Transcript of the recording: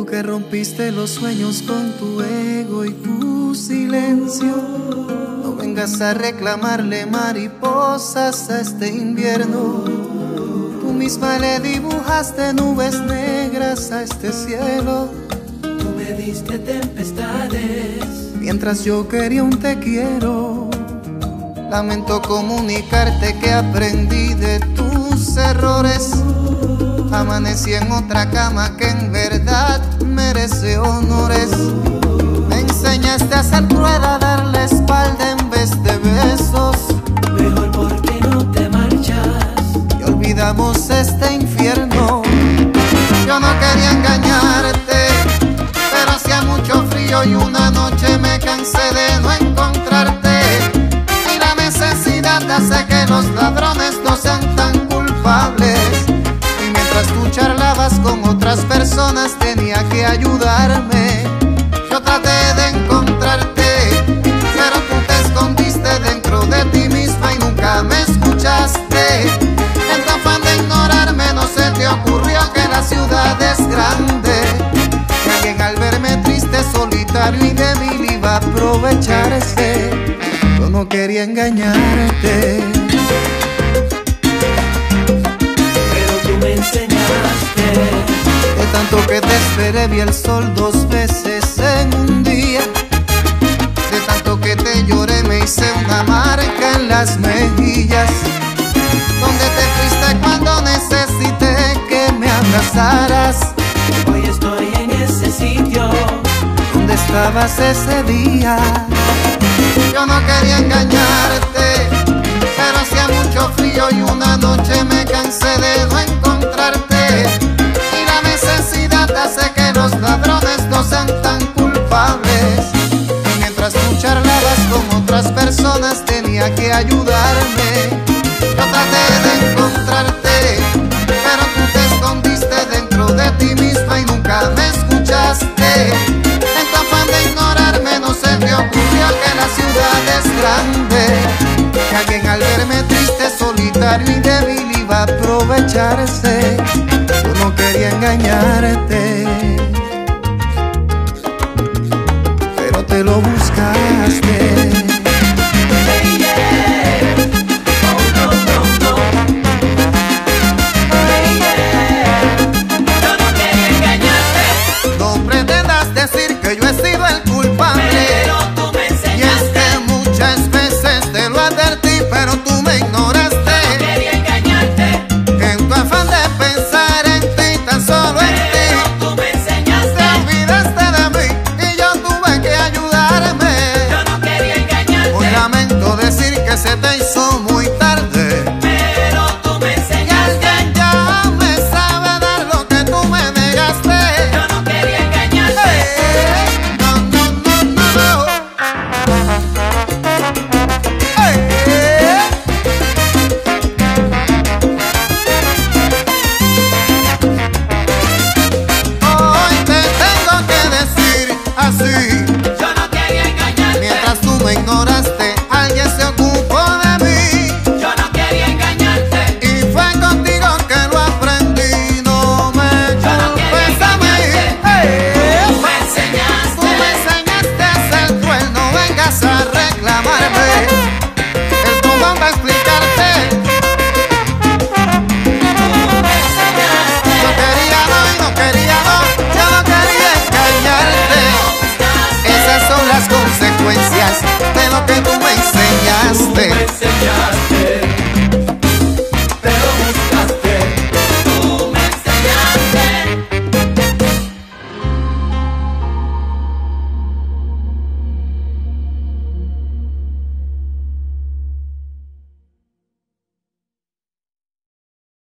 que rompiste los sueños con tu ego y tu silencio. No vengas a reclamarle mariposas a este invierno. Tú misma le dibujaste nubes negras a este cielo. Tú me diste tempestades mientras yo quería un te quiero. Lamento comunicarte que aprendí de tus errores. Amanecí en otra cama que en verdad merece honores. Me enseñaste a ser cruel, a darle espalda en vez de besos. Mejor porque no te marchas Y olvidamos este infierno. Yo no quería engañarte, pero hacía mucho frío y una noche me cansé de no encontrarte. Y la necesidad hace que los ladrones no sean tan culpables. Y mientras tú charlabas con otras personas tenía que ayudarme. Yo traté de encontrarte, pero tú te escondiste dentro de ti misma y nunca me escuchaste. En tu afán de ignorarme no se te ocurrió que la ciudad es grande. Que alguien al verme triste, solitario y débil iba a aprovecharse. Yo no quería engañarte, pero tú me enseñaste. de tanto que te esperé vi el sol 2 veces en un día. De tanto que te lloré me hice una marca en las mejillas. Donde te fuiste cuando necesité que me abrazaras. Hoy estoy en ese sitio. ¿Dónde estabas ese día? Yo no quería engañarte, pero hacía mucho frío y una noche me cansé de no encontrarte. Y la necesidad hace que los ladrones no sean tan culpables. Y mientras tú charlabas con otras personas tenía que ayudarme. Yo traté de encontrarte, pero tú te escondiste dentro de ti misma y nunca me escuchaste. En tu afán de ignorarme no se te ocurrió que la ciudad es grande. Que alguien al verme triste, solitario y débil iba a aprovecharse. Yo no quería engañarte, pero te lo buscaste. Decir que yo he sido el culpable, Pero tú me y es enseñaste. que muchas veces te lo advertí, pero tú me ignoraste. No quería engañarte, En tu afán de pensar en ti, tan solo en pero ti, tú me te enseñaste. olvidaste de mí y yo tuve que ayudarme. Yo no quería engañarte, Hoy lamento decir que se te hizo